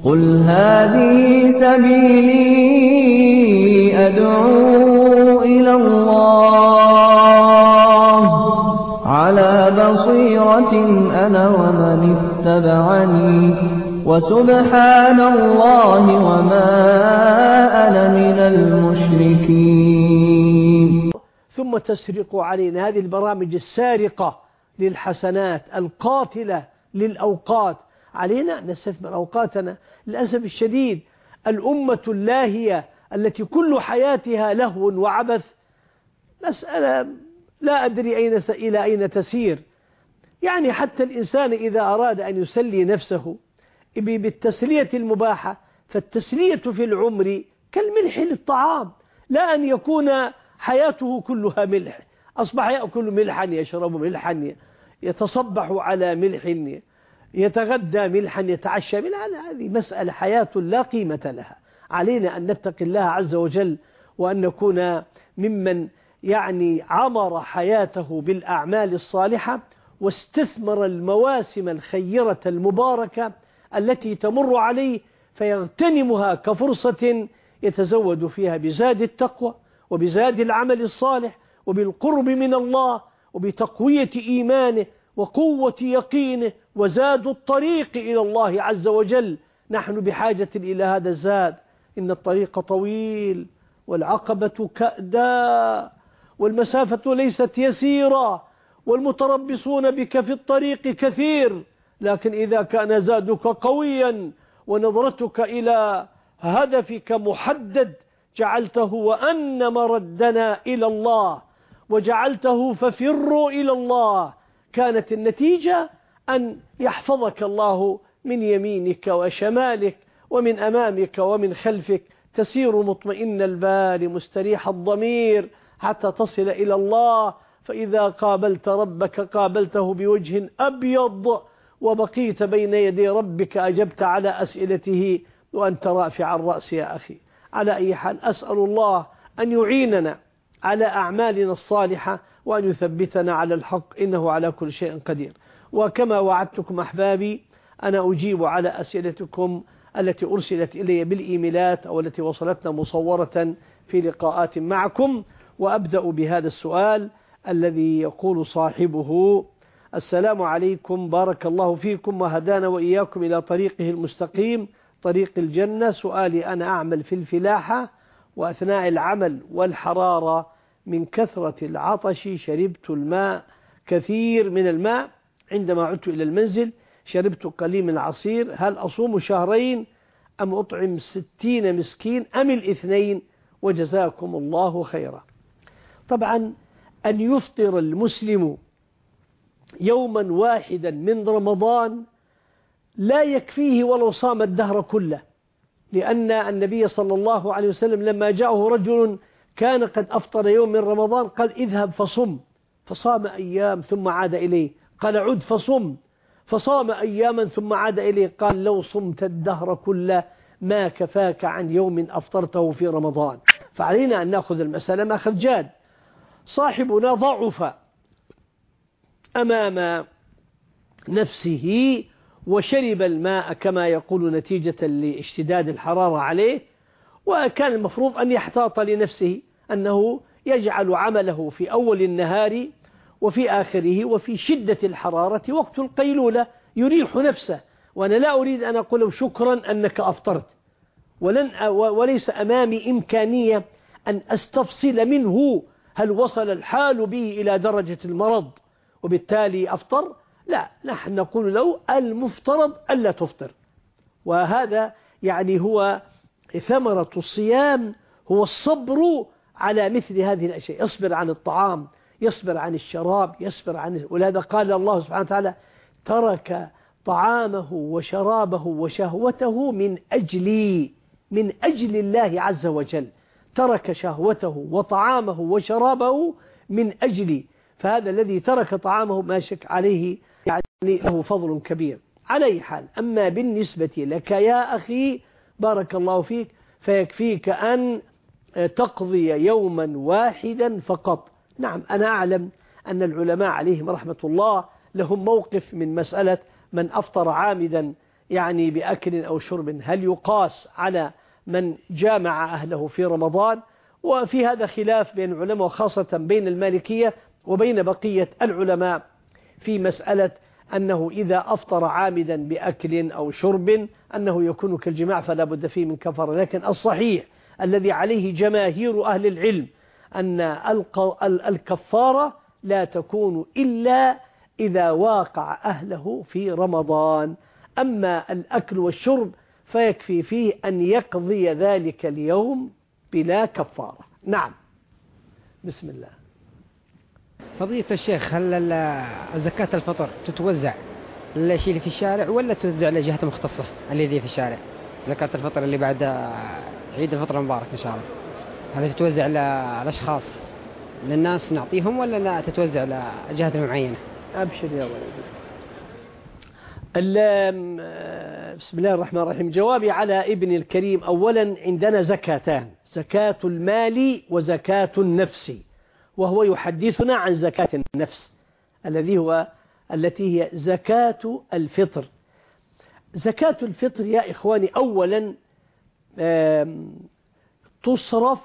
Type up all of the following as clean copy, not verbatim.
قل هذه سبيلي أدعو إلى الله على بصيرة أنا ومن اتبعني وسبحان الله وما أنا من المشركين. ثم تسرق علينا هذه البرامج السارقة للحسنات القاتلة للأوقات. علينا نستثمر أوقاتنا. للأسف الشديد الأمة اللاهية التي كل حياتها لهو وعبث مسألة لا أدري إلى أين تسير. يعني حتى الإنسان إذا أراد أن يسلي نفسه بالتسلية المباحة فالتسلية في العمر كالملح للطعام، لا أن يكون حياته كلها ملح. أصبح يأكل ملحا، يشرب ملحا، يتصبح على ملح، يتغدى ملحا، يتعشى ملحا. هذه مسألة حياة لا قيمة لها. علينا أن نتقي الله عز وجل وأن نكون ممن عمر حياته بالأعمال الصالحة واستثمر المواسم الخيرة المباركة التي تمر عليه فيغتنمها كفرصة يتزود فيها بزاد التقوى وبزاد العمل الصالح وبالقرب من الله وبتقوية إيمانه وقوة يقينه وزاد الطريق إلى الله عز وجل. نحن بحاجة إلى هذا الزاد. إن الطريق طويل والعقبة كأدا والمسافة ليست يسيرة والمتربصون بك في الطريق كثير، لكن إذا كان زادك قويا ونظرتك إلى هدفك محدد جعلته وأن مردنا إلى الله وجعلته ففروا إلى الله، كانت النتيجة أن يحفظك الله من يمينك وشمالك ومن أمامك ومن خلفك، تسير مطمئن البال مستريح الضمير حتى تصل إلى الله. فإذا قابلت ربك قابلته بوجه أبيض وبقيت بين يدي ربك أجبت على أسئلته وأنت رافع الرأس يا أخي. على أي حال أسأل الله أن يعيننا على أعمالنا الصالحة وأن يثبتنا على الحق إنه على كل شيء قدير. وكما وعدتكم أحبابي أنا أجيب على أسئلتكم التي أرسلت إلي بالإيميلات أو التي وصلتنا مصورة في لقاءات معكم. وأبدأ بهذا السؤال الذي يقول صاحبه: السلام عليكم، بارك الله فيكم وهدانا وإياكم إلى طريقه المستقيم طريق الجنة. سؤالي: أنا أعمل في الفلاحة وأثناء العمل والحرارة من كثرة العطش شربت الماء كثير من الماء، عندما عدت إلى المنزل شربت قليل من العصير، هل أصوم شهرين أم أطعم 60 مسكين أم الاثنين؟ وجزاكم الله خيرا. طبعا أن يفطر المسلم يوما واحدا من رمضان لا يكفيه ولو صام الدهر كله، لأن النبي صلى الله عليه وسلم لما جاءه رجل كان قد أفطر يوم من رمضان قال: اذهب فصم، فصام أيام ثم عاد إليه، قال: عد فصم، فصام أياما ثم عاد إليه، قال: لو صمت الدهر كله ما كفاك عن يوم أفطرته في رمضان. فعلينا أن نأخذ المسألة مأخذ جاد. صاحبنا ضعف أمام نفسه وشرب الماء كما يقول نتيجة لاشتداد الحرارة عليه، وكان المفروض أن يحتاط لنفسه أنه يجعل عمله في أول النهار وفي آخره وفي شدة الحرارة وقت القيلولة يريح نفسه. وأنا لا أريد أن أقول شكرا أنك أفطرت، وليس أمامي إمكانية أن أستفصل منه هل وصل الحال به إلى درجة المرض وبالتالي أفطر. لا، نحن نقول له المفترض ألا تفطر. وهذا هو ثمرة الصيام، هو الصبر على مثل هذه الأشياء، يصبر عن الطعام، يصبر عن الشراب، يصبر عن. ولهذا قال الله سبحانه وتعالى: ترك طعامه وشرابه وشهوته من أجل الله عز وجل، ترك شهوته وطعامه وشرابه من أجلي. فهذا الذي ترك طعامه ما شك عليه له فضل كبير. على أي حال، أما بالنسبة لك يا أخي بارك الله فيك فيكفيك أن تقضي يوما واحدا فقط. نعم، أنا أعلم أن العلماء عليهم رحمة الله لهم موقف من مسألة من أفطر عامدا يعني بأكل أو شرب هل يقاس على من جامع أهله في رمضان؟ وفي هذا خلاف بين العلماء وخاصة بين المالكية وبين بقية العلماء في مسألة أنه إذا أفطر عامدا بأكل أو شرب أنه يكون كالجماع فلا بد فيه من كفارة. لكن الصحيح الذي عليه جماهير أهل العلم أن الكفارة لا تكون إلا إذا واقع أهله في رمضان. أما الأكل والشرب فيكفي فيه أن يقضي ذلك اليوم بلا كفارة. نعم. بسم الله. فضيلة الشيخ، هل زكاة الفطر تتوزع للشيء اللي في الشارع ولا توزع لجهة مختصة الذي في الشارع؟ زكاة الفطر اللي بعد عيد الفطر المبارك إن شاء الله، هل تتوزع للأشخاص للناس نعطيهم ولا لا تتوزع لجهة معينة؟ أبشر يا ولدي. بسم الله الرحمن الرحيم. جوابي على ابن الكريم: أولا عندنا زكاتان، زكاة المال وزكاة النفس، وهو يحدثنا عن زكاة النفس التي هي زكاة الفطر. زكاة الفطر يا إخواني أولا تصرف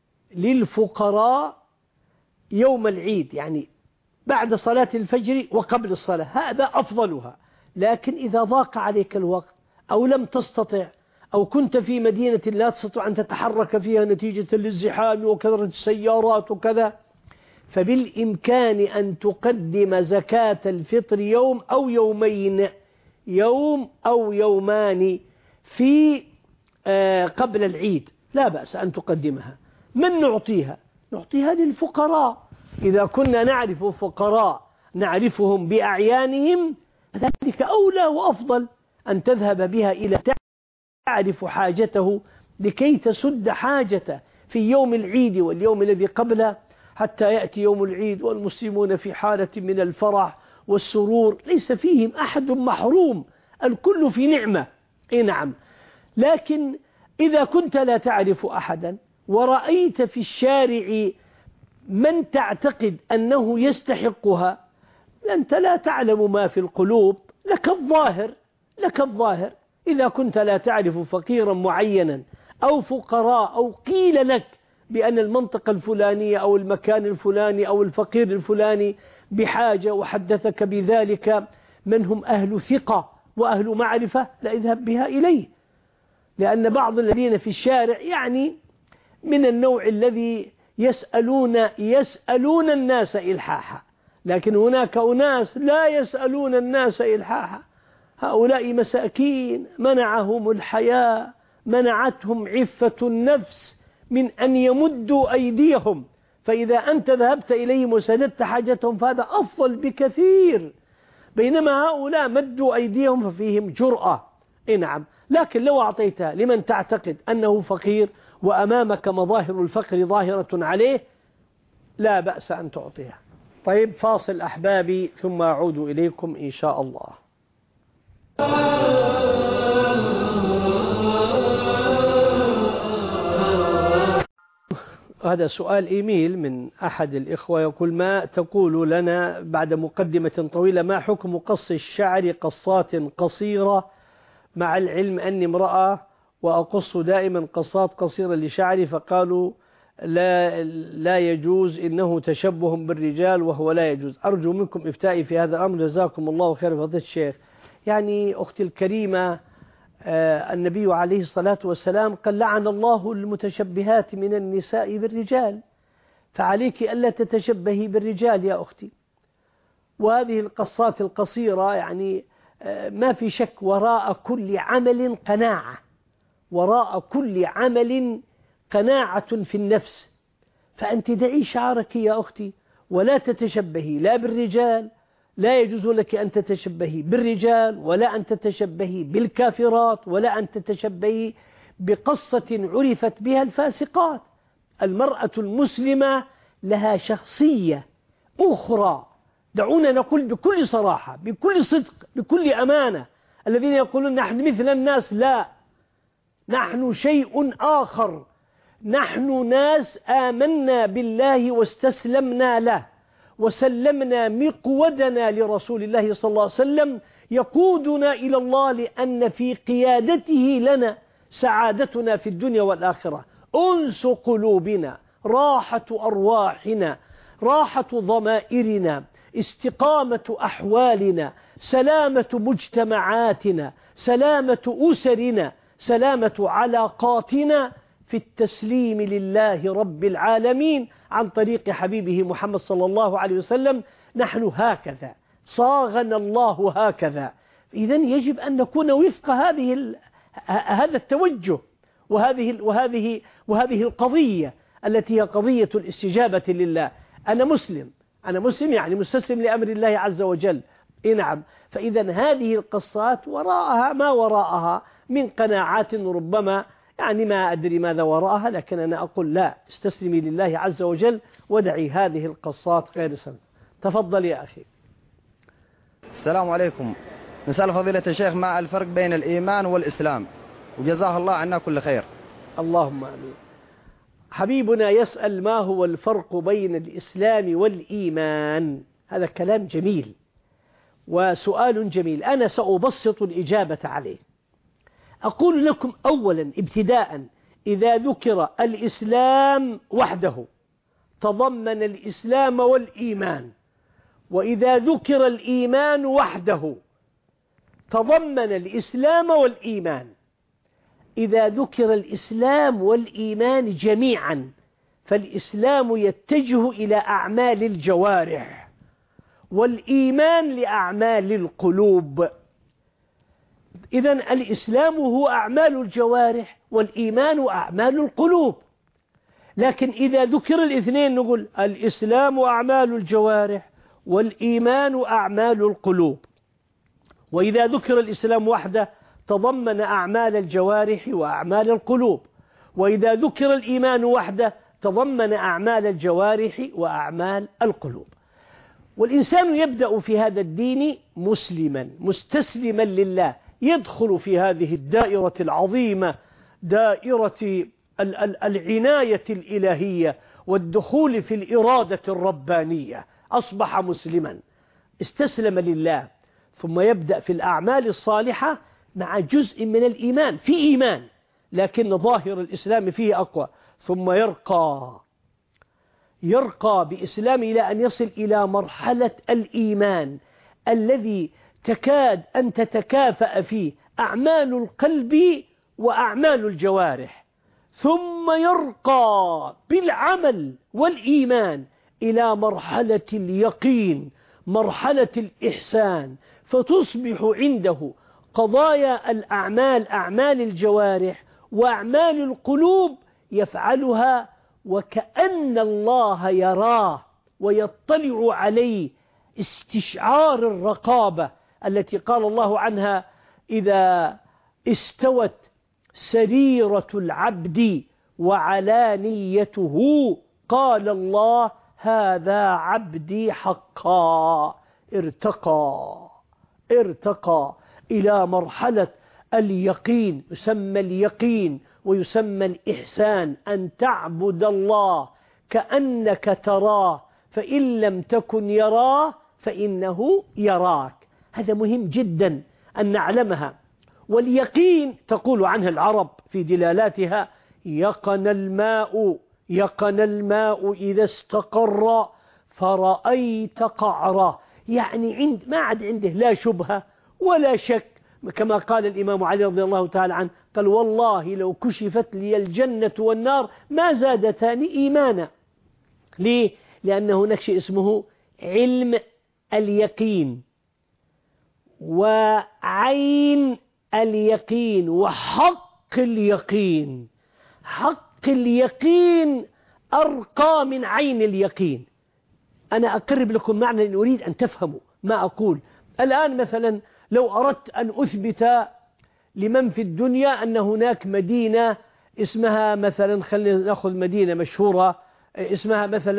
للفقراء يوم العيد، يعني بعد صلاة الفجر وقبل الصلاة، هذا أفضلها. لكن إذا ضاق عليك الوقت أو لم تستطع أو كنت في مدينة لا تستطيع أن تتحرك فيها نتيجة للزحام وكثرة السيارات وكذا، فبالإمكان أن تقدم زكاة الفطر يوم أو يومين، يوم أو يومان في قبل العيد، لا بأس أن تقدمها. من نعطيها؟ نعطيها للفقراء. إذا كنا نعرف فقراء نعرفهم بأعيانهم ذلك أولى وأفضل أن تذهب بها إلى تعرف حاجته لكي تسد حاجته في يوم العيد واليوم الذي قبله، حتى يأتي يوم العيد والمسلمون في حالة من الفرح والسرور ليس فيهم أحد محروم، الكل في نعمة. نعم. لكن إذا كنت لا تعرف أحدا ورأيت في الشارع من تعتقد أنه يستحقها، أنت لا تعلم ما في القلوب، لك الظاهر. إذا كنت لا تعرف فقيرا معينا أو فقراء أو قيل لك بأن المنطقة الفلانية أو المكان الفلاني أو الفقير الفلاني بحاجة وحدثك بذلك من هم أهل ثقة وأهل معرفة، لا اذهب بها إليه. لأن الذين في الشارع يعني من النوع الذي يسألون الناس إلحاحا، لكن هناك أناس لا يسألون الناس إلحاحا. هؤلاء مساكين منعهم الحياة، منعتهم عفة النفس من أن يمدوا أيديهم، فإذا أنت ذهبت إليهم وسددت حاجتهم فهذا أفضل بكثير، بينما هؤلاء مدوا أيديهم ففيهم جرأة. نعم. لكن لو أعطيتها لمن تعتقد أنه فقير وأمامك مظاهر الفقر ظاهرة عليه لا بأس أن تعطيها. طيب، فاصل أحبابي ثم أعود إليكم إن شاء الله. هذا سؤال إيميل من أحد الإخوة يقول: ما تقول لنا بعد مقدمة طويلة ما حكم قص الشعر قصات قصيرة، مع العلم أني امرأة وأقص دائما قصات قصيرة لشعري، فقالوا لا يجوز، إنه تشبه بالرجال وهو لا يجوز. أرجو منكم إفتائي في هذا الأمر، جزاكم الله خير فضيلة الشيخ. يعني أختي الكريمة، النبي عليه الصلاة والسلام قال: لعن الله المتشبهات من النساء بالرجال، فعليك ألا تتشبهي بالرجال يا أختي. وهذه القصات القصيرة يعني ما في شك وراء كل عمل قناعة، وراء كل عمل قناعة في النفس، فأنت دعي شعرك يا أختي ولا تتشبهي لا بالرجال، لا يجوز لك أن تتشبهي بالرجال ولا أن تتشبهي بالكافرات ولا أن تتشبهي بقصة عرفت بها الفاسقات. المرأة المسلمة لها شخصية أخرى، دعونا نقول بكل صراحة بكل صدق بكل أمانة. الذين يقولون نحن مثل الناس، لا، نحن شيء آخر. نحن ناس آمنا بالله واستسلمنا له وسلمنا مقودنا لرسول الله صلى الله عليه وسلم يقودنا إلى الله، لأن في قيادته لنا سعادتنا في الدنيا والآخرة، أنس قلوبنا، راحة أرواحنا، راحة ضمائرنا، استقامة أحوالنا، سلامة مجتمعاتنا، سلامة أسرنا، سلامة علاقاتنا في التسليم لله رب العالمين عن طريق حبيبه محمد صلى الله عليه وسلم. نحن هكذا صاغنا الله هكذا. إذن يجب أن نكون وفق هذا التوجه وهذه القضية التي هي قضية الاستجابة لله. أنا مسلم يعني مستسلم لأمر الله عز وجل. نعم. فإذا هذه القصات وراءها ما وراءها من قناعات ربما يعني ما أدري ماذا وراءها، لكن أنا أقول لا، استسلمي لله عز وجل ودعي هذه القصات غير سنة. تفضل يا أخي. السلام عليكم. نسأل فضيلة الشيخ ما الفرق بين الإيمان والإسلام، وجزاه الله عنا كل خير. اللهم آمين. حبيبنا يسأل ما هو الفرق بين الإسلام والإيمان. هذا كلام جميل وسؤال جميل، أنا سأبسط الإجابة عليه. أقول لكم أولا ابتداء، إذا ذكر الإسلام وحده تضمن الإسلام والإيمان، وإذا ذكر الإيمان وحده تضمن الإسلام والإيمان. إذا ذكر الإسلام والإيمان جميعا فالإسلام يتجه إلى أعمال الجوارح، والإيمان لأعمال القلوب. إذن الإسلام هو أعمال الجوارح والإيمان أعمال القلوب. لكن إذا ذكر الاثنين نقول الإسلام أعمال الجوارح والإيمان أعمال القلوب. وإذا ذكر الإسلام وحده تضمن أعمال الجوارح وأعمال القلوب، وإذا ذكر الإيمان وحده تضمن أعمال الجوارح وأعمال القلوب. والإنسان يبدأ في هذا الدين مسلما مستسلما لله، يدخل في هذه الدائرة العظيمة، دائرة العناية الإلهية والدخول في الإرادة الربانية. أصبح مسلما استسلم لله، ثم يبدأ في الأعمال الصالحة مع جزء من الإيمان، في إيمان لكن ظاهر الإسلام فيه أقوى، ثم يرقى بإسلام إلى أن يصل إلى مرحلة الإيمان الذي تكاد أن تتكافأ فيه أعمال القلب وأعمال الجوارح، ثم يرقى بالعمل والإيمان إلى مرحلة اليقين، مرحلة الإحسان، فتصبح عنده قضايا الأعمال، أعمال الجوارح وأعمال القلوب يفعلها وكأن الله يراه ويطلع عليه، استشعار الرقابة التي قال الله عنها: إذا استوت سريرة العبد وعلانيته قال الله هذا عبدي حقا. ارتقى إلى مرحلة اليقين، يسمى اليقين ويسمى الإحسان، أن تعبد الله كأنك تراه، فإن لم تكن يراه فإنه يراك. هذا مهم جدا أن نعلمها. واليقين تقول عنها العرب في دلالاتها: يقن الماء إذا استقر فرأيت قعره، يعني ما عاد عنده لا شبهة ولا شك، كما قال الإمام علي رضي الله تعالى عنه، قال: والله لو كشفت لي الجنة والنار ما زادتني إيمانا. ليه؟ لأن هناك شيء اسمه علم اليقين وعين اليقين وحق اليقين. حق اليقين أرقى من عين اليقين. أنا أقرب لكم معنى إن أريد أن تفهموا ما أقول. الآن مثلا لو أردت أن أثبت لمن في الدنيا أن هناك مدينة اسمها مثلا، خلينا نأخذ مدينة مشهورة اسمها مثلا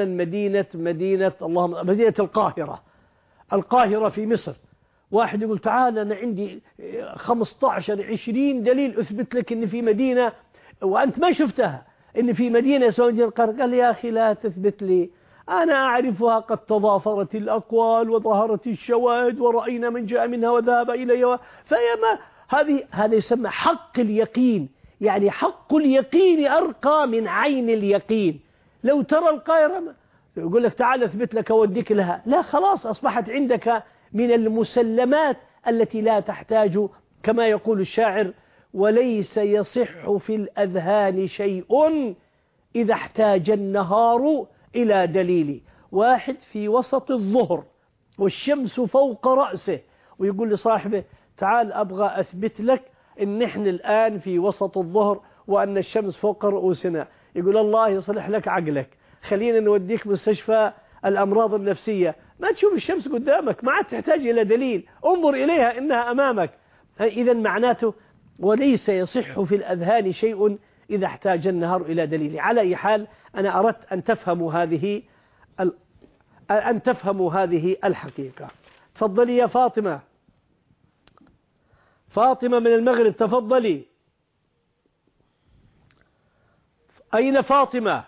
مدينة القاهرة في مصر. واحد يقول: تعال أنا عندي 15-20 دليل أثبت لك إن في مدينة وأنت ما شفتها، إن في مدينة اسمها مدينة القاهرة. قال: يا أخي لا تثبت لي، أنا أعرفها قد تضافرت الأقوال وظهرت الشواهد ورأينا من جاء منها وذهب إليها، هذا يسمى حق اليقين. يعني حق اليقين أرقى من عين اليقين. لو ترى القاهرة يقول لك تعال أثبت لك أوديك لها، لا خلاص أصبحت عندك من المسلمات التي لا تحتاج، كما يقول الشاعر: وليس يصح في الأذهان شيء إذا احتاج النهار إلى دليل. واحد في وسط الظهر والشمس فوق رأسه ويقول لصاحبه تعال أبغى أثبت لك إن نحن الآن في وسط الظهر وأن الشمس فوق رؤوسنا. يقول الله يصلح لك عقلك، خلينا نوديك مستشفى الأمراض النفسية، ما تشوف الشمس قدامك، ما عاد تحتاج إلى دليل، انظر إليها إنها أمامك. إذا معناته وليس يصح في الأذهان شيء إذا احتاج النهار إلى دليل. على أي حال أنا أردت أن تفهموا هذه الحقيقة. تفضلي يا فاطمة. فاطمة من المغرب، تفضلي. أين فاطمة؟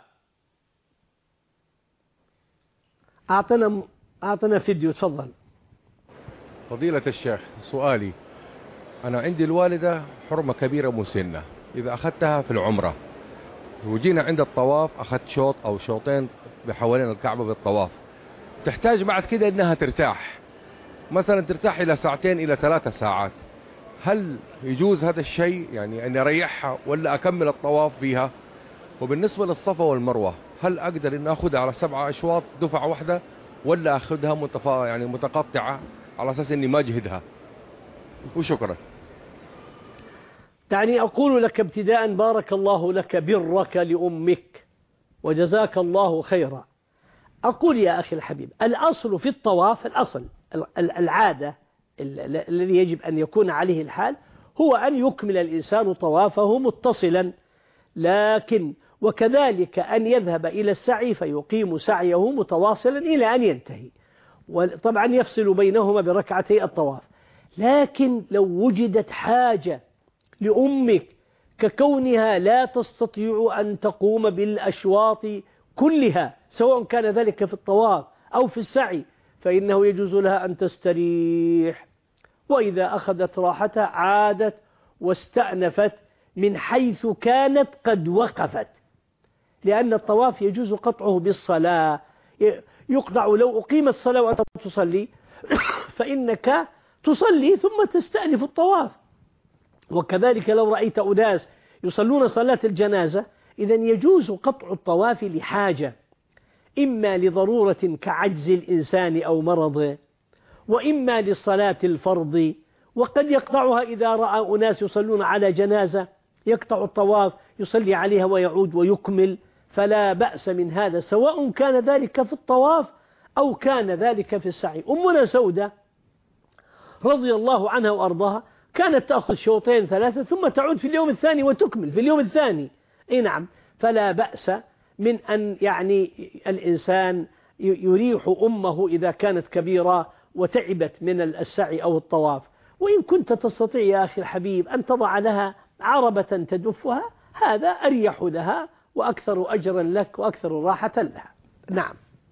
أعطنا فيديو، تفضل. فضيلة الشيخ، سؤالي: أنا عندي الوالدة حرمة كبيرة مسنة، إذا أخذتها في العمرة وجينا عند الطواف أخذت شوط أو شوطين بحوالين الكعبة بالطواف، تحتاج بعد كده إنها ترتاح، مثلا ترتاح إلى 2 إلى 3 ساعات، هل يجوز هذا الشيء؟ يعني أن أريحها ولا أكمل الطواف فيها؟ وبالنسبة للصفا والمروة، هل أقدر إن أخذها على 7 أشواط دفعة واحدة ولا أخذها متقطعة على أساس إني ما أجهدها؟ وشكرا. دعني أقول لك ابتداء: بارك الله لك برك لأمك وجزاك الله خيرا. أقول يا أخي الحبيب، الأصل في الطواف، الأصل العادة الذي يجب أن يكون عليه الحال هو أن يكمل الإنسان طوافه متصلا، لكن وكذلك أن يذهب إلى السعي فيقيم سعيه متواصلا إلى أن ينتهي، وطبعا يفصل بينهما بركعتي الطواف. لكن لو وجدت حاجة لأمك ككونها لا تستطيع أن تقوم بالأشواط كلها سواء كان ذلك في الطواف أو في السعي، فإنه يجوز لها أن تستريح، وإذا أخذت راحتها عادت واستأنفت من حيث كانت قد وقفت، لأن الطواف يجوز قطعه بالصلاة. يقطع لو أقيمت الصلاة وأنت تصلي فإنك تصلي ثم تستأنف الطواف. وكذلك لو رأيت أناس يصلون صلاة الجنازة، إذن يجوز قطع الطواف لحاجة، إما لضرورة كعجز الإنسان أو مرض، وإما للصلاة الفرض. وقد يقطعها إذا رأى أناس يصلون على جنازة، يقطع الطواف يصلي عليها ويعود ويكمل، فلا بأس من هذا، سواء كان ذلك في الطواف أو كان ذلك في السعي. أمنا سودة رضي الله عنها وأرضاها كانت تأخذ شوطين 3 ثم تعود في اليوم الثاني وتكمل في اليوم الثاني. نعم، فلا بأس من أن يعني الإنسان يريح أمه إذا كانت كبيرة وتعبت من السعي أو الطواف. وإن كنت تستطيع يا أخي الحبيب أن تضع لها عربة تدفها، هذا أريح لها وأكثر أجرا لك وأكثر راحة لها. نعم.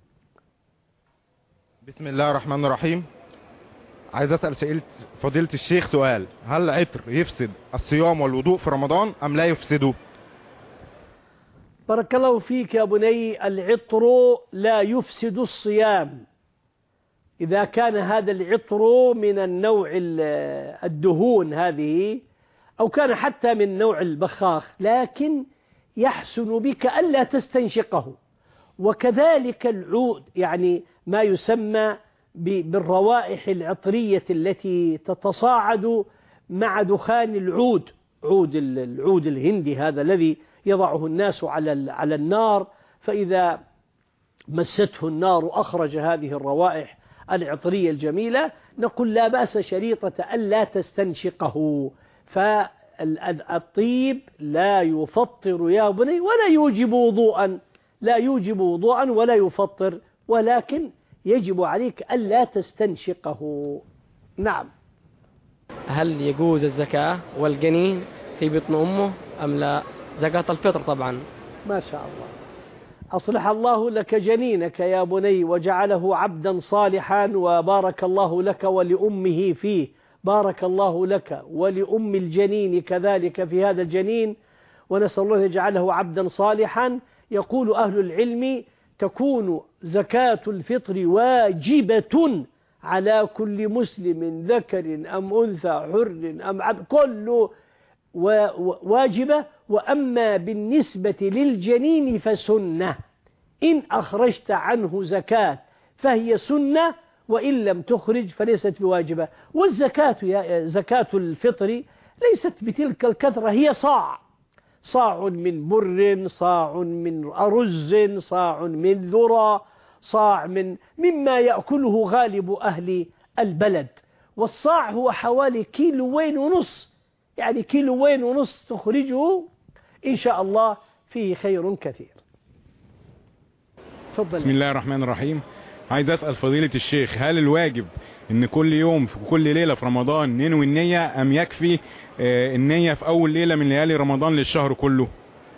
بسم الله الرحمن الرحيم. عايز أسأل فضيلة الشيخ سؤال: هل العطر يفسد الصيام والوضوء في رمضان أم لا يفسده؟ بارك الله فيك يا بني. العطر لا يفسد الصيام إذا كان هذا العطر من النوع الدهون هذه، أو كان حتى من نوع البخاخ، لكن يحسن بك ألا تستنشقه. وكذلك العود، يعني ما يسمى بالروائح العطرية التي تتصاعد مع دخان العود، العود الهندي هذا الذي يضعه الناس على النار، فإذا مسته النار أخرج هذه الروائح العطرية الجميلة، نقول لا بأس شريطة ألا تستنشقه. فالطيب لا يفطر يا بني ولا يوجب وضوءا، لا يوجب وضوءا ولا يفطر، ولكن يجب عليك ألا تستنشقه. نعم. هل يجوز الزكاة والجنين في بطن أمه أم لا؟ زكاة الفطر طبعا. ما شاء الله. أصلح الله لك جنينك يا بني وجعله عبدا صالحا وبارك الله لك ولأمه فيه، بارك الله لك ولأم الجنين كذلك في هذا الجنين، ونسأل الله يجعله عبدا صالحا. يقول أهل العلم تكون زكاة الفطر واجبة على كل مسلم ذكر أم أنثى حر أم عبد، كله واجبة. وأما بالنسبة للجنين فسنة، إن أخرجت عنه زكاة فهي سنة، وإن لم تخرج فليست بواجبة. والزكاة زكاة الفطر ليست بتلك الكثرة، هي صاع من بر، صاع من أرز، صاع من ذرة، صاع مما يأكله غالب أهل البلد. والصاع هو حوالي 1.5 كيلو، يعني 1.5 كيلو تخرجه إن شاء الله فيه خير كثير. تفضل. بسم الله الرحمن الرحيم. عايز أسأل فضيلة الشيخ، هل الواجب إن كل يوم في كل ليلة في رمضان ننوي النية، أم يكفي النية في أول ليلة من ليالي رمضان للشهر كله؟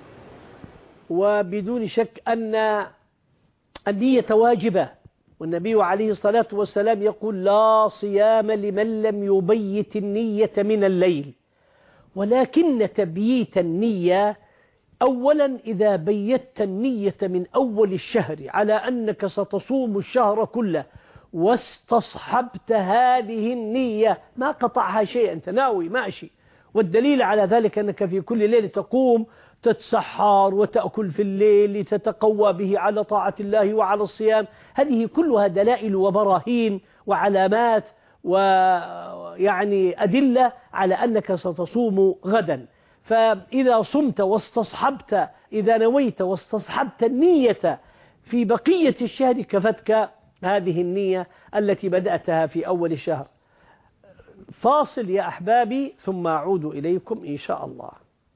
وبدون شك أن النية واجبة، والنبي عليه الصلاة والسلام يقول لا صيام لمن لم يبيت النية من الليل. ولكن تبييت النية أولا إذا بيت النية من أول الشهر على أنك ستصوم الشهر كله واستصحبت هذه النية، ما قطعها شيء، أنت ناوي ماشي. والدليل على ذلك أنك في كل ليلة تقوم تتسحر وتأكل في الليل تتقوى به على طاعة الله وعلى الصيام. هذه كلها دلائل وبراهين وعلامات ويعني أدلة على أنك ستصوم غدا. فإذا صمت واستصحبت، إذا نويت واستصحبت النية في بقية الشهر كفتك هذه النية التي بدأتها في أول الشهر. فاصل يا أحبابي ثم أعود إليكم إن شاء الله.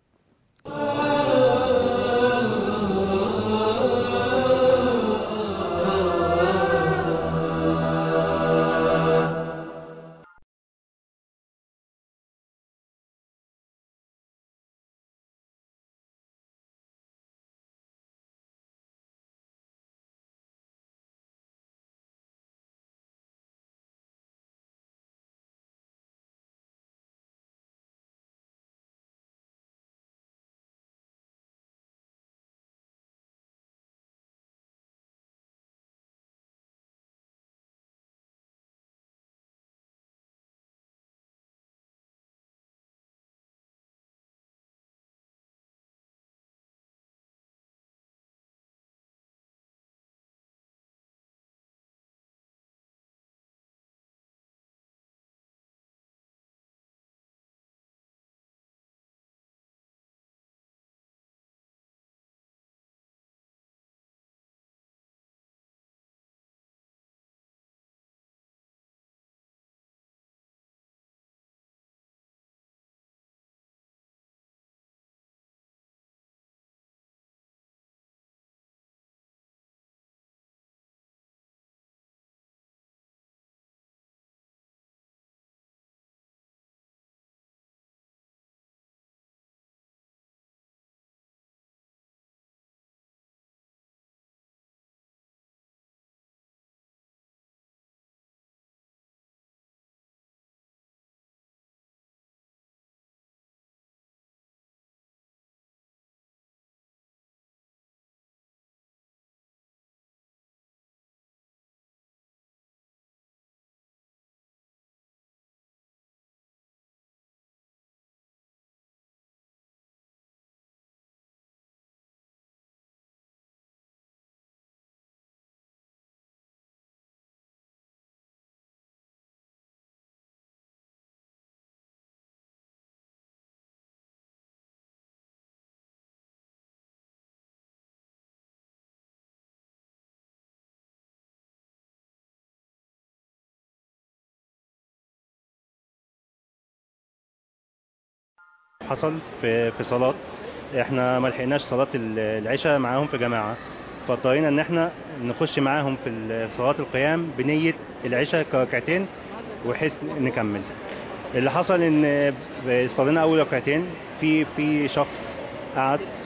حصل في صلاة، احنا ما لحقناش صلاة العشاء معاهم في جماعة، فاضطرينا ان احنا نخش معاهم في صلاة القيام بنية العشاء كركعتين وحيث نكمل. اللي حصل ان صلينا اول ركعتين في شخص قعد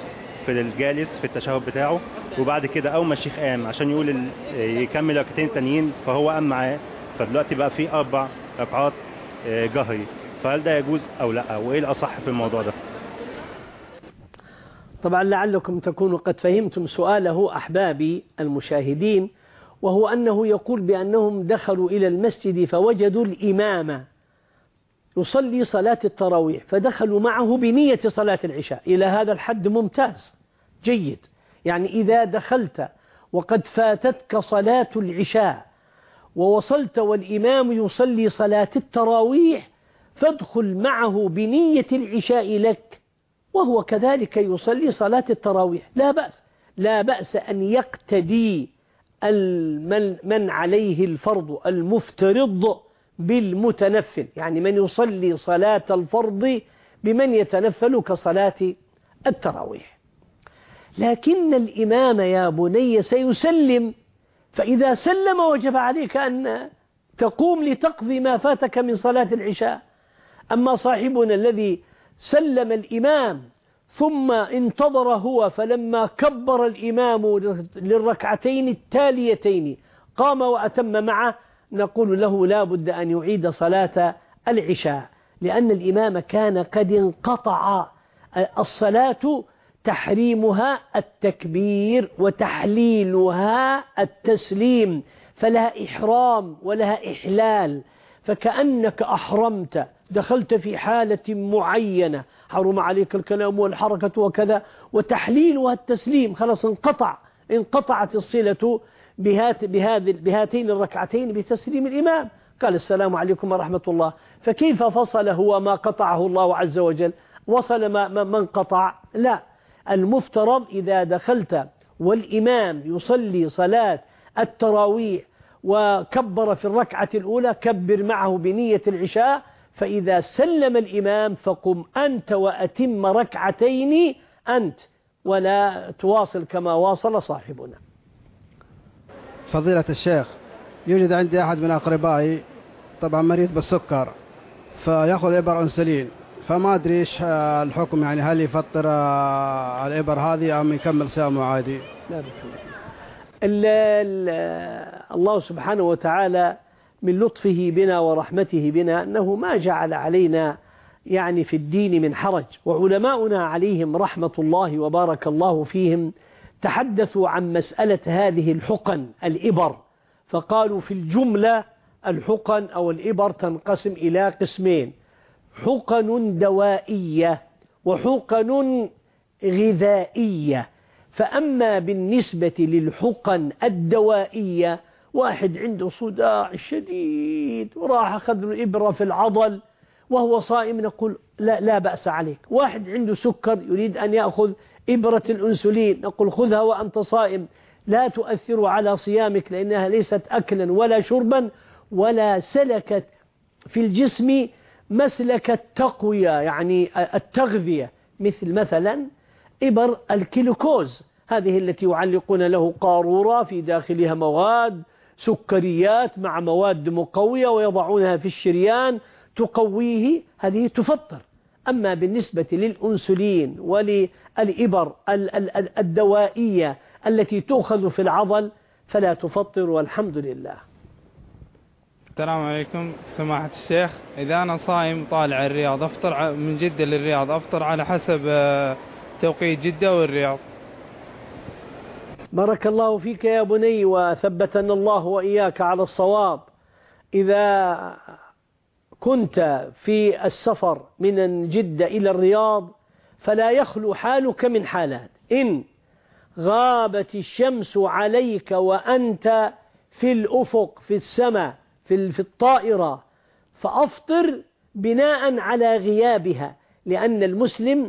في الجالس في التشهد بتاعه، وبعد كده اول ما الشيخ قام عشان يقول يكمل ركعتين تانيين فهو قام معاه، فدلوقتي بقى في 4 ركعات جهري. فهل ده يجوز او لا، وايه الاصح في الموضوع ده؟ طبعا لعلكم تكونوا قد فهمتم سؤاله أحبابي المشاهدين، وهو أنه يقول بأنهم دخلوا إلى المسجد فوجدوا الإمام يصلي صلاة التراويح فدخلوا معه بنية صلاة العشاء. إلى هذا الحد ممتاز جيد. يعني إذا دخلت وقد فاتتك صلاة العشاء ووصلت والإمام يصلي صلاة التراويح فادخل معه بنية العشاء لك وهو كذلك يصلي صلاة التراويح، لا بأس أن يقتدي من عليه الفرض المفترض بالمتنفل، يعني من يصلي صلاة الفرض بمن يتنفل كصلاة التراويح. لكن الإمام يا بني سيسلم، فإذا سلم وجب عليك أن تقوم لتقضي ما فاتك من صلاة العشاء. أما صاحبنا الذي سلم الإمام ثم انتظر هو، فلما كبر الإمام للركعتين التاليتين قام وأتم معه، نقول له لا بد أن يعيد صلاة العشاء، لأن الإمام كان قد انقطع. الصلاة تحريمها التكبير وتحليلها التسليم، فلها إحرام ولها إحلال، فكأنك أحرمت، دخلت في حالة معينة حرم عليك الكلام والحركة وكذا، وتحليلها التسليم، خلاص انقطعت الصلة بهاتين الركعتين بتسليم الإمام. قال السلام عليكم ورحمة الله، فكيف فصل هو ما قطعه الله عز وجل؟ وصل ما انقطع؟ لا، المفترض إذا دخلت والإمام يصلي صلاة التراويح وكبر في الركعة الأولى كبر معه بنية العشاء، فإذا سلم الإمام فقم أنت وأتم ركعتين أنت، ولا تواصل كما واصل صاحبنا. فضيلة الشيخ، يوجد عندي أحد من أقربائي طبعا مريض بالسكر فيأخذ إبر أنسولين، فما أدري إيش الحكم، يعني هل يفطر الإبر هذه أم يكمل صيامه عادي؟ لا الله سبحانه وتعالى من لطفه بنا ورحمته بنا أنه ما جعل علينا يعني في الدين من حرج، وعلماؤنا عليهم رحمة الله وبارك الله فيهم تحدثوا عن مسألة هذه الحقن الإبر، فقالوا في الجملة الحقن أو الإبر تنقسم إلى قسمين: حقن دوائية وحقن غذائية. فأما بالنسبة للحقن الدوائية، واحد عنده صداع شديد وراح أخذ له إبرة في العضل وهو صائم، نقول لا بأس عليك. واحد عنده سكر يريد أن يأخذ إبرة الأنسولين، نقول خذها وأنت صائم، لا تؤثر على صيامك لأنها ليست أكلا ولا شربا ولا سلكت في الجسم مسلك التقوية يعني التغذية، مثلا إبر الكلوكوز، هذه التي يعلقون له قارورة في داخلها مواد سكريات مع مواد مقوية ويضعونها في الشريان تقويه، هذه تفطر. أما بالنسبة للأنسولين وللإبر الدوائية التي تؤخذ في العضل فلا تفطر والحمد لله. السلام عليكم سماحة الشيخ، إذا أنا صايم طالع الرياض أفطر من جدة للرياض، أفطر على حسب توقيت جدة والرياض؟ بارك الله فيك يا بني وثبتنا الله وإياك على الصواب. إذا كنت في السفر من جدة إلى الرياض فلا يخلو حالك من حالات: إن غابت الشمس عليك وأنت في الأفق في السماء في الطائرة فأفطر بناء على غيابها، لأن المسلم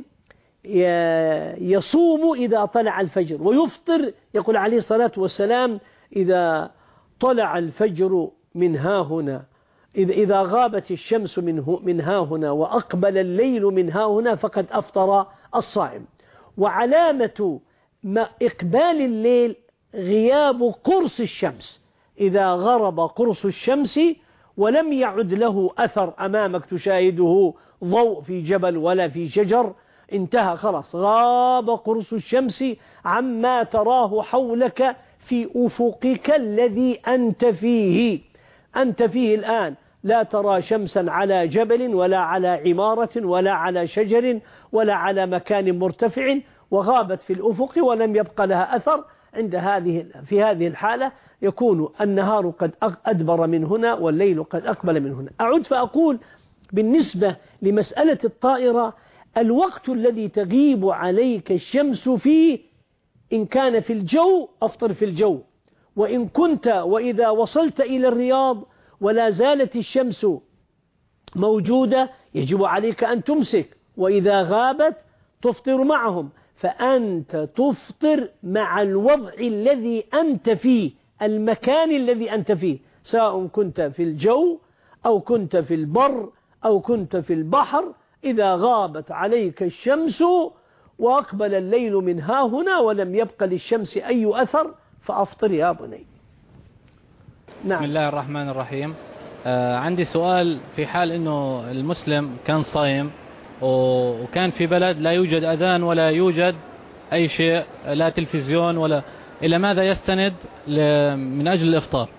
يصوم إذا طلع الفجر ويفطر، يقول عليه الصلاة والسلام: إذا طلع الفجر من ها هنا، إذا غابت الشمس من ها هنا وأقبل الليل من ها هنا فقد أفطر الصائم. وعلامة إقبال الليل غياب قرص الشمس، إذا غرب قرص الشمس ولم يعد له أثر أمامك تشاهده ضوء في جبل ولا في شجر، انتهى خلاص، غاب قرص الشمس عما تراه حولك في أفقك الذي أنت فيه. أنت فيه الآن لا ترى شمسا على جبل ولا على عمارة ولا على شجر ولا على مكان مرتفع، وغابت في الأفق ولم يبقى لها أثر. في هذه الحالة يكون النهار قد أدبر من هنا والليل قد أقبل من هنا. أعود فأقول بالنسبة لمسألة الطائرة، الوقت الذي تغيب عليك الشمس فيه إن كان في الجو أفطر في الجو، وإن كنت وإذا وصلت إلى الرياض ولا زالت الشمس موجودة يجب عليك أن تمسك، وإذا غابت تفطر معهم. فأنت تفطر مع الوضع الذي أنت فيه، المكان الذي أنت فيه، سواء كنت في الجو أو كنت في البر أو كنت في البحر. إذا غابت عليك الشمس وأقبل الليل من ها هنا ولم يبقى للشمس أي أثر فأفطر يا بني. نعم. بسم الله الرحمن الرحيم. عندي سؤال، في حال أنه المسلم كان صايم وكان في بلد لا يوجد أذان ولا يوجد أي شيء، لا تلفزيون ولا، إلى ماذا يستند من أجل الإفطار؟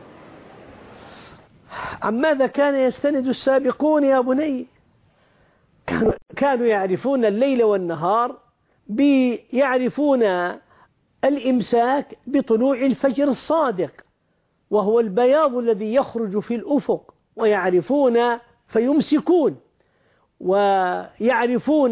عن ماذا كان يستند السابقون يا بني؟ كانوا يعرفون الليل والنهار، يعرفون الإمساك بطلوع الفجر الصادق وهو البياض الذي يخرج في الأفق، ويعرفون فيمسكون، ويعرفون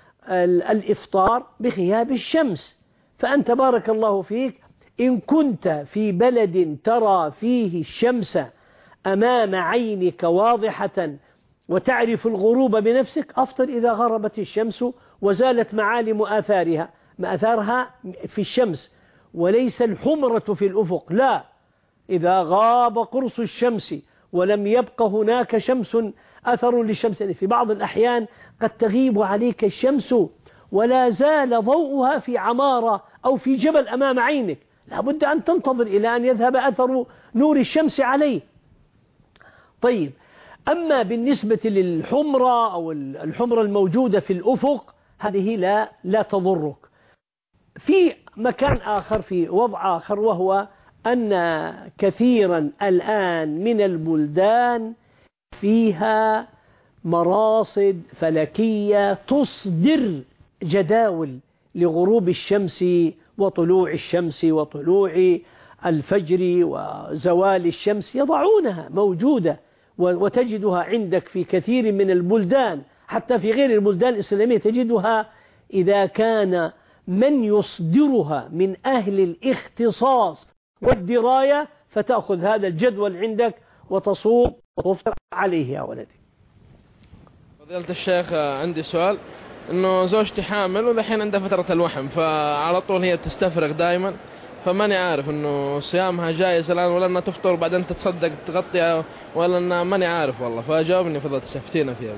الإفطار بغياب الشمس. فأنت بارك الله فيك إن كنت في بلد ترى فيه الشمس أمام عينك واضحة وتعرف الغروب بنفسك أفطر إذا غربت الشمس وزالت معالم آثارها في الشمس وليس الحمرة في الأفق. لا، إذا غاب قرص الشمس ولم يبق هناك شمس أثر للشمس، في بعض الأحيان قد تغيب عليك الشمس ولا زال ضوءها في عمارة أو في جبل أمام عينك، لابد أن تنتظر إلى أن يذهب أثر نور الشمس عليه. طيب، أما بالنسبة للحمرة أو الحمرة الموجودة في الأفق هذه لا تضرك. في مكان آخر، في وضع آخر، وهو أن كثيرا الآن من البلدان فيها مراصد فلكية تصدر جداول لغروب الشمس وطلوع الشمس وطلوع الفجر وزوال الشمس، يضعونها موجودة وتجدها عندك في كثير من البلدان، حتى في غير البلدان الإسلامية تجدها. إذا كان من يصدرها من أهل الاختصاص والدراية فتأخذ هذا الجدول عندك وتصوم وتفطر عليه يا ولدي. فضيلة الشيخ، عندي سؤال، إنه زوجتي حامل ودحين عندها فترة الوحم، فعلى طول هي بتستفرغ دائما، فماني عارف إنه صيامها جايز الآن ولا إنها تفطر بعدين تتصدق تغطي، ولا إنها ماني عارف والله، فجاوبني فضيلة الشيخ، فتينا فيها.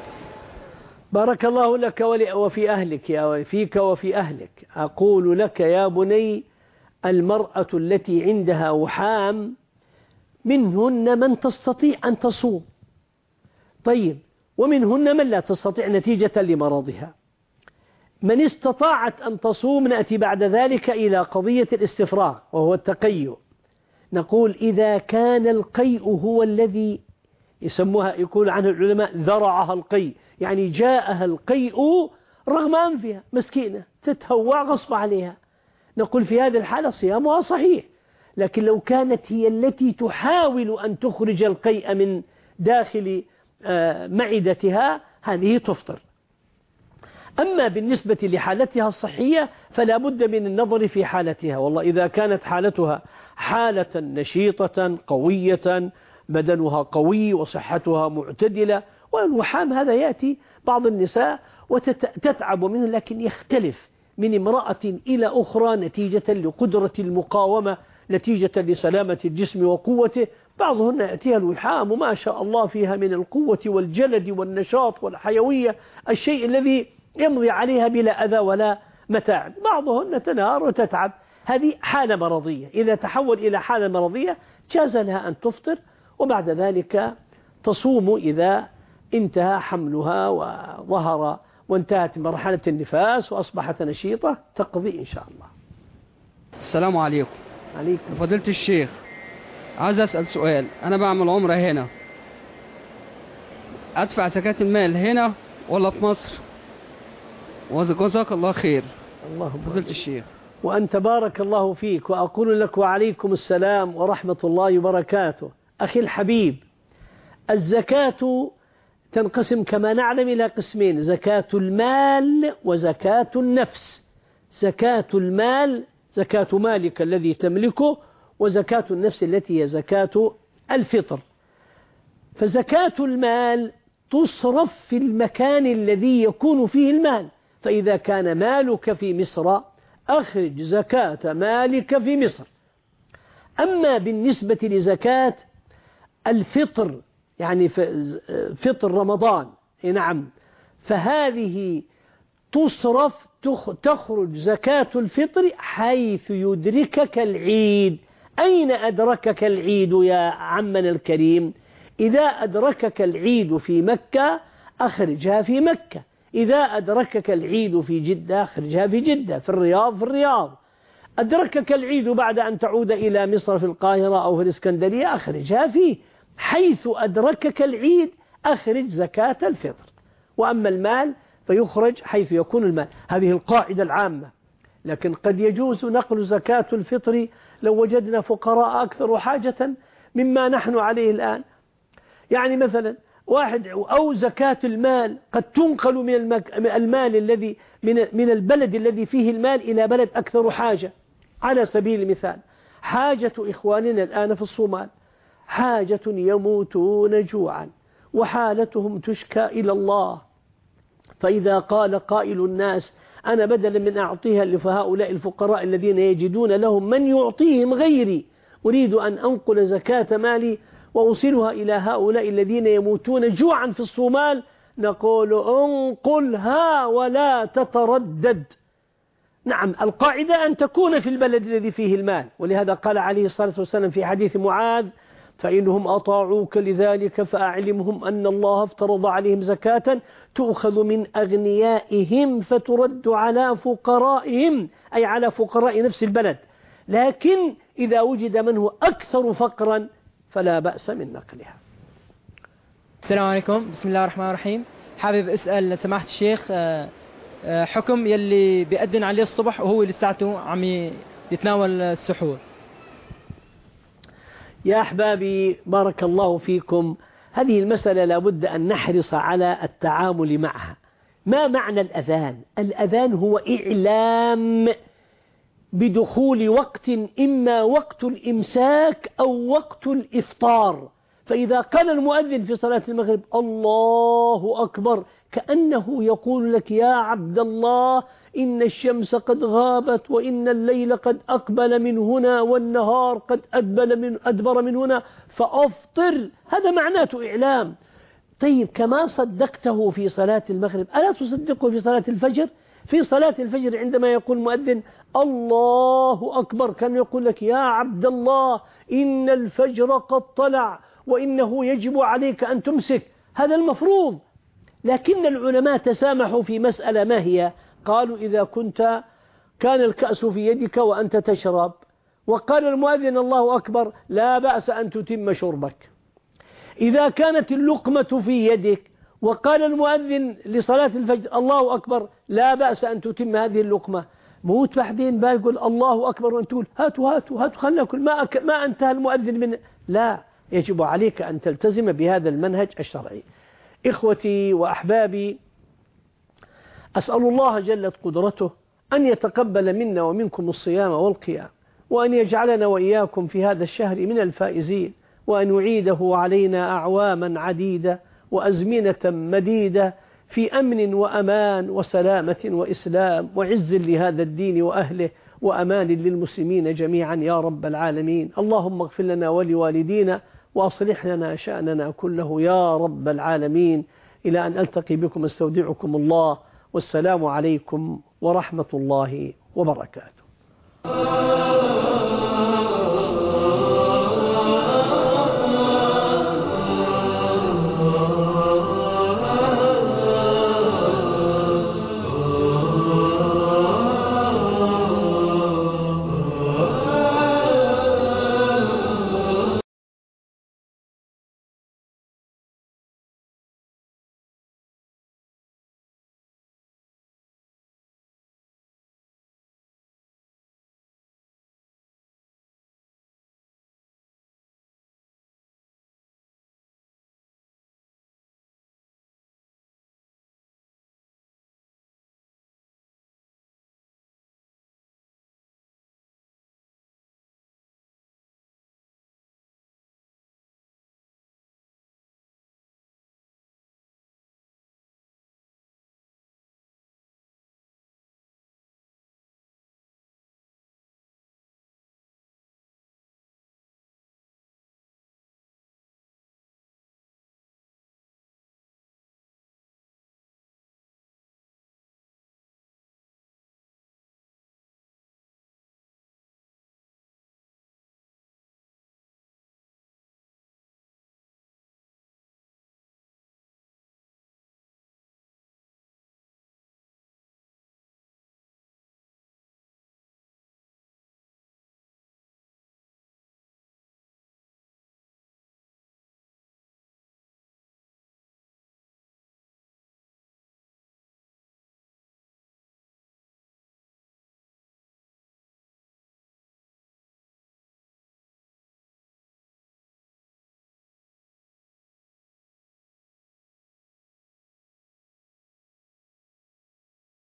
بارك الله لك وفي أهلك فيك وفي أهلك. أقول لك يا بني، المرأة التي عندها وحام منهن من تستطيع أن تصوم، طيب، ومنهن من لا تستطيع نتيجة لمرضها. من استطاعت أن تصوم نأتي بعد ذلك إلى قضية الاستفراغ وهو التقيؤ. نقول إذا كان القيء هو الذي يقول عنه العلماء ذرعها القيء، يعني جاءها القيء رغم أنفها، مسكينة تتهوع غصب عليها، نقول في هذه الحالة صيامها صحيح. لكن لو كانت هي التي تحاول أن تخرج القيء من داخل معدتها هذه تفطر. أما بالنسبة لحالتها الصحية فلا بد من النظر في حالتها. والله إذا كانت حالتها حالة نشيطة قوية، بدنها قوي وصحتها معتدلة، والوحام هذا يأتي بعض النساء وتتعب منه، لكن يختلف من امرأة إلى أخرى نتيجة لقدرة المقاومة، نتيجة لسلامة الجسم وقوته. بعضهن يأتيها الوحام وما شاء الله فيها من القوة والجلد والنشاط والحيوية، الشيء الذي يمضي عليها بلا أذى ولا متاعب. بعضهن تنهار وتتعب، هذه حالة مرضية. إذا تحول إلى حالة مرضية جاز لها أن تفطر، وبعد ذلك تصوم إذا انتهى حملها وظهر وانتهت مرحلة النفاس وأصبحت نشيطة تقضي إن شاء الله. السلام عليكم. عليكم. فضيلة الشيخ، عايز أسأل سؤال. أنا بعمل عمرة هنا، أدفع زكاة المال هنا ولا في مصر؟ وجزاك الله خير. الله فضيلة الشيخ. وأنت بارك الله فيك، وأقول لك وعليكم السلام ورحمة الله وبركاته. أخي الحبيب، الزكاة تنقسم كما نعلم إلى قسمين: زكاة المال وزكاة النفس. زكاة المال زكاة مالك الذي تملكه، وزكاة النفس التي هي زكاة الفطر. فزكاة المال تصرف في المكان الذي يكون فيه المال، فإذا كان مالك في مصر أخرج زكاة مالك في مصر. أما بالنسبة لزكاة الفطر، يعني فطر رمضان، نعم، فهذه تصرف، تخرج زكاة الفطر حيث يدركك العيد. أين أدركك العيد يا عمنا الكريم؟ إذا أدركك العيد في مكة أخرجها في مكة، إذا أدركك العيد في جدة أخرجها في جدة، في الرياض في الرياض. أدركك العيد بعد أن تعود إلى مصر في القاهرة أو في الإسكندرية أخرجها فيه. حيث أدركك العيد أخرج زكاة الفطر. وأما المال فيخرج حيث يكون المال. هذه القاعدة العامة. لكن قد يجوز نقل زكاة الفطر لو وجدنا فقراء أكثر حاجة مما نحن عليه الآن. يعني مثلا واحد، أو زكاة المال قد تنقل من المال الذي من البلد الذي فيه المال إلى بلد أكثر حاجة. على سبيل المثال، حاجة إخواننا الآن في الصومال حاجة يموتون جوعا وحالتهم تشكى إلى الله. فإذا قال قائل الناس: أنا بدلا من أعطيها لهؤلاء الفقراء الذين يجدون لهم من يعطيهم غيري، أريد أن أنقل زكاة مالي وأوصلها إلى هؤلاء الذين يموتون جوعا في الصومال، نقول: انقلها ولا تتردد. نعم، القاعدة أن تكون في البلد الذي فيه المال. ولهذا قال عليه الصلاة والسلام في حديث معاذ: فإنهم أطاعوك لذلك فأعلمهم أن الله افترض عليهم زكاة تؤخذ من أغنيائهم فترد على فقرائهم، أي على فقراء نفس البلد، لكن إذا وجد من هو أكثر فقرا فلا بأس من نقلها. السلام عليكم، بسم الله الرحمن الرحيم. حابب أسأل سماحة الشيخ حكم يلي بيأذن عليه الصبح وهو لساعته عم يتناول السحور. يا أحبابي بارك الله فيكم، هذه المسألة لابد أن نحرص على التعامل معها. ما معنى الأذان؟ الأذان هو إعلام بدخول وقت، إما وقت الإمساك أو وقت الإفطار. فإذا قال المؤذن في صلاة المغرب الله أكبر، كأنه يقول لك: يا عبد الله، إن الشمس قد غابت، وإن الليل قد أقبل من هنا، والنهار قد أدبر من هنا، فأفطر. هذا معناته إعلام. طيب، كما صدقته في صلاة المغرب ألا تصدقه في صلاة الفجر؟ في صلاة الفجر عندما يقول المؤذن الله أكبر كان يقول لك: يا عبد الله، إن الفجر قد طلع، وإنه يجب عليك أن تمسك. هذا المفروض. لكن العلماء تسامحوا في مسألة، ما هي؟ قالوا: إذا كان الكأس في يدك وأنت تشرب وقال المؤذن الله أكبر، لا بأس أن تتم شربك. إذا كانت اللقمة في يدك وقال المؤذن لصلاة الفجر الله أكبر، لا بأس أن تتم هذه اللقمة. موت بعدين بقى يقول الله أكبر وأنت تقول هاتوا خلنا نأكل، ما انتهى المؤذن من. لا، يجب عليك أن تلتزم بهذا المنهج الشرعي. إخوتي وأحبابي، أسأل الله جلت قدرته أن يتقبل منا ومنكم الصيام والقيام، وأن يجعلنا وإياكم في هذا الشهر من الفائزين، وأن يعيده علينا أعواما عديدة وأزمنة مديدة في أمن وأمان وسلامة وإسلام وعز لهذا الدين وأهله وأمان للمسلمين جميعا يا رب العالمين. اللهم اغفر لنا ولوالدينا وأصلح لنا شأننا كله يا رب العالمين. إلى أن ألتقي بكم استودعكم الله، والسلام عليكم ورحمة الله وبركاته.